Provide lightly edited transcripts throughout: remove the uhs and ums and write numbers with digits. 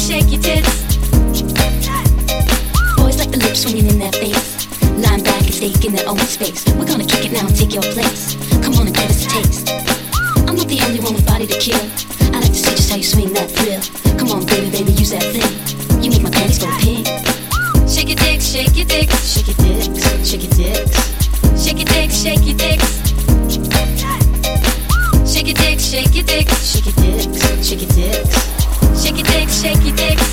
shake your tits. Boys like the lips swinging in their face. Lying back and taking their own space. We're gonna kick it now and take your place. Come on and give us a taste. I'm not the only one with body to kill. I like to see just how you swing that thrill. Come on, baby, baby, use that thing. You make my panties go pink. Shake your dicks, shake your dicks, shake your dicks, shake your dicks. Shake your dicks, shake your dicks. Shake your dicks, shake your dicks, shake your dicks, shake your dicks. Shake your dicks, shake your dicks.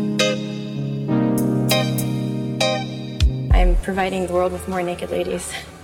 Providing the world with more naked ladies.